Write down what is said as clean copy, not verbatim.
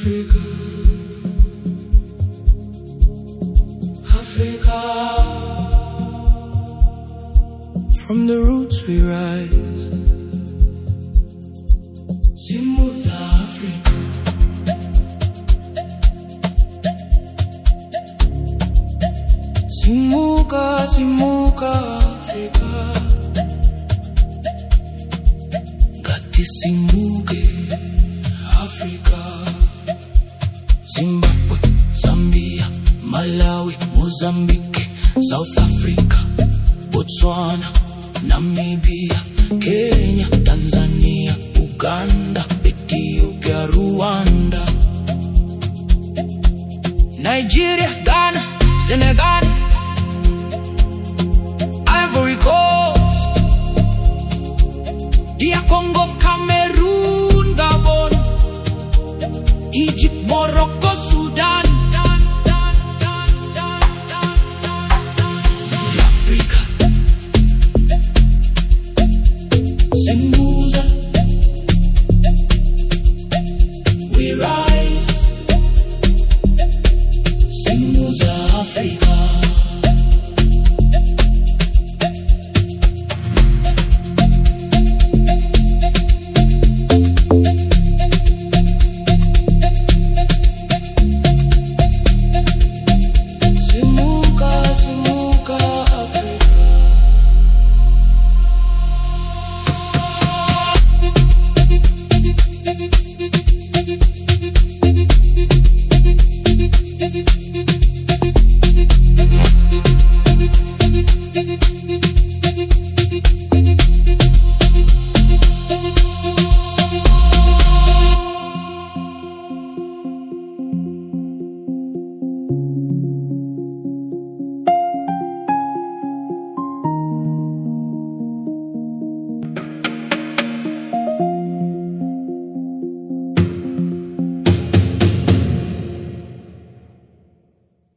Africa, Africa. From the roots we rise. Simuza Africa. Simuka, simuka Africa. Gati simuke Africa. Zimbabwe, Zambia, Malawi, Mozambique, South Africa, Botswana, Namibia, Kenya, Tanzania, Uganda, Ethiopia, Rwanda, Nigeria, Ghana, Senegal, Ivory Coast, DR Congo, Cameroon, Gabon, Egypt,